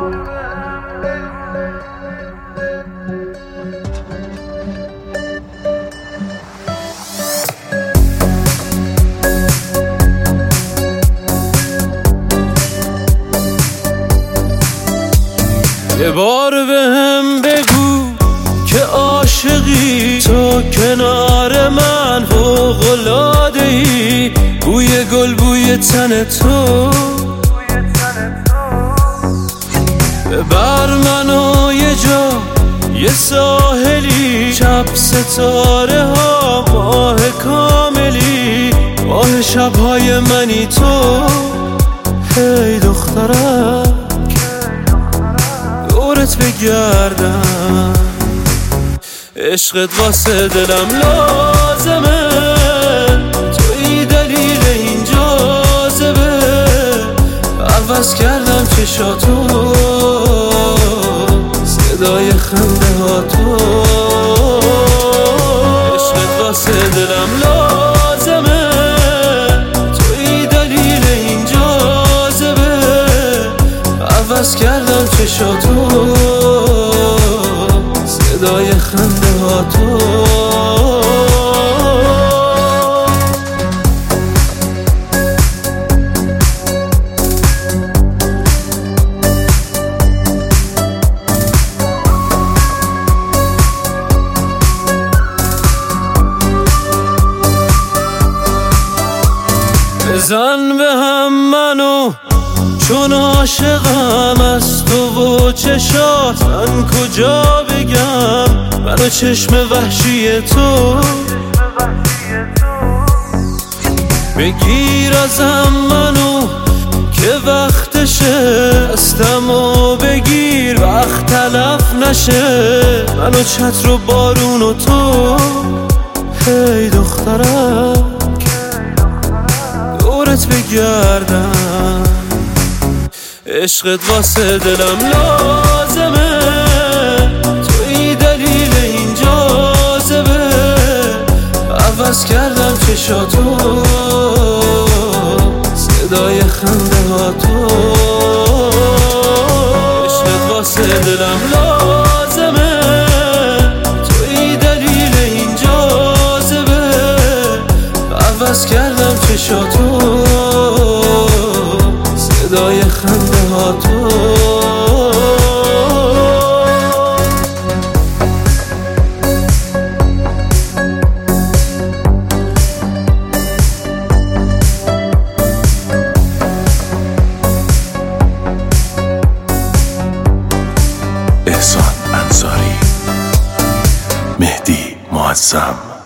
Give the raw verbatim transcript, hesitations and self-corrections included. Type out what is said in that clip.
یه بار بهم بگو که عاشقی تو کنار من فوق‌العاده‌ای، بوی گل بوی تن تو ببر منو یه جا یه ساحلی، شب ستاره ها ماه کاملی، ماه شبهای منی تو. هی دخترم دورت بگردم، عشقت واسه دلم لازمه، توی دلیل این جاذبه، عوض کردم چشاتو، صدای خنده ها تو. عشقت واسه دلم لازمه، توی دلیل این جاذبه، عوض کردم چشاتو، صدای خنده ها تو. بزن به هم منو چون عاشقم از تو و چشات، من کجا بگم منو چشم وحشی تو. بگیر ازم منو که وقتشه، دستمو بگیر وقت تلف نشه، منو چتر و بارون و تو. هی دخترم دورت بگردم، عشقت واسه دلم لازمه، توی دلیل این جاذبه، عوض کردم چشاتو، صدای خنده ها تو. عشقت واسه دلم لازمه، توی دلیل این جاذبه، عوض کردم چشاتو، صدای خنده ها تو. احسان انصاری، مهدی معظم.